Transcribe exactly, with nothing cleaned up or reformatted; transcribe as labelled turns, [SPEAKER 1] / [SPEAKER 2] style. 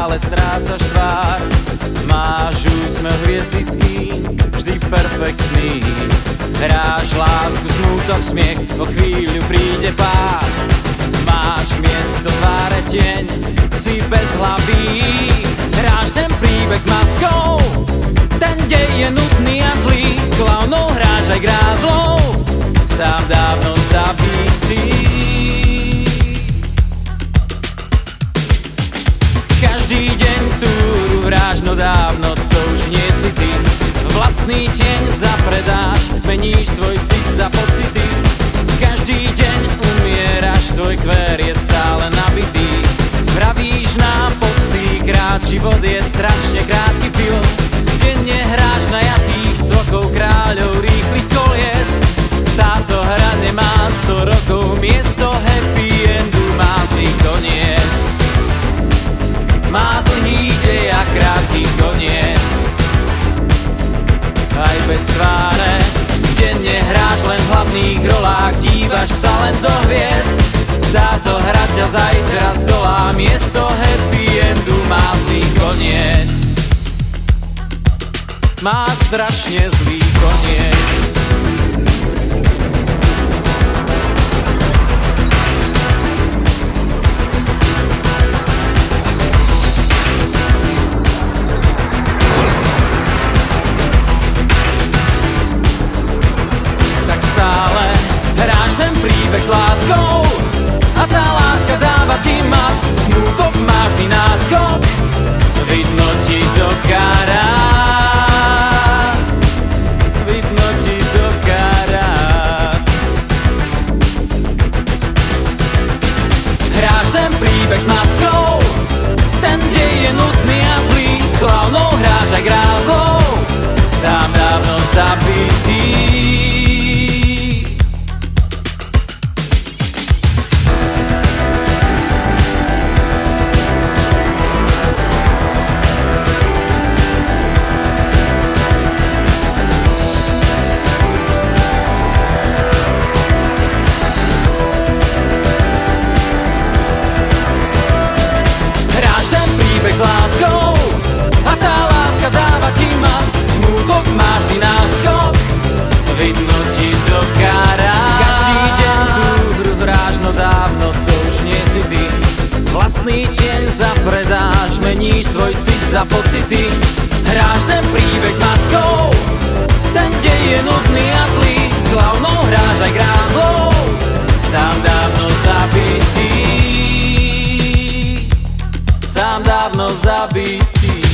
[SPEAKER 1] stále strácaš tvár. Máš úsmev hviezdický, vždy perfektný. Hráš lásku, smútok, smiech, o chvíľu príde pád. Máš miesto tváre tieň, si bezhlavý. Hráš ten príbeh s maskou, ten dej je nudný a zlý. Klaunov hráš aj grázlov, sám dávno zabitý. Každý deň túru hráš, no dávno to už nie si ty. Vlastný tieň zapredáš, meníš svoj cit za pocity. Každý deň umieraš, tvoj kvér je stále nabitý. Pravíš nám postýkrát, život je strašne krátky film. Denne hráš na jatých cvokov kráľov rýchlych kolies. Táto hra nemá sto rokov, miesto happy endu má zlý koniec. Má dlhý dej a krátky koniec. Aj bez tváre denne hráš len v hlavných rolách, dívaš sa len do hviezd. Táto hra ťa zajtra zdolá, miesto happy endu má zlý koniec. Má strašne zlý koniec. Príbeh s láskou a tá láska dáva ti mat. Smútok máš vždy náskok, vidno ti do karát. Vidno ti do karát. Hráš ten príbeh s maskou, ten dej je nudný a zlý. Klaunov hráš aj grázlov, sám dávno zabitý. S láskou a tá láska dáva ti mat. Smútok máš vždy náskok, vidno ti do karát. Každý deň tú hru hráš, no dávno to už nie si ty. Vlastný tieň zapredáš, meníš svoj cit za pocity. Hráš ten príbeh s maskou, ten dej je nudný a zlý. Klaunov hráš aj grázlov, sám dávno zabitý. Sám dávno zabitý.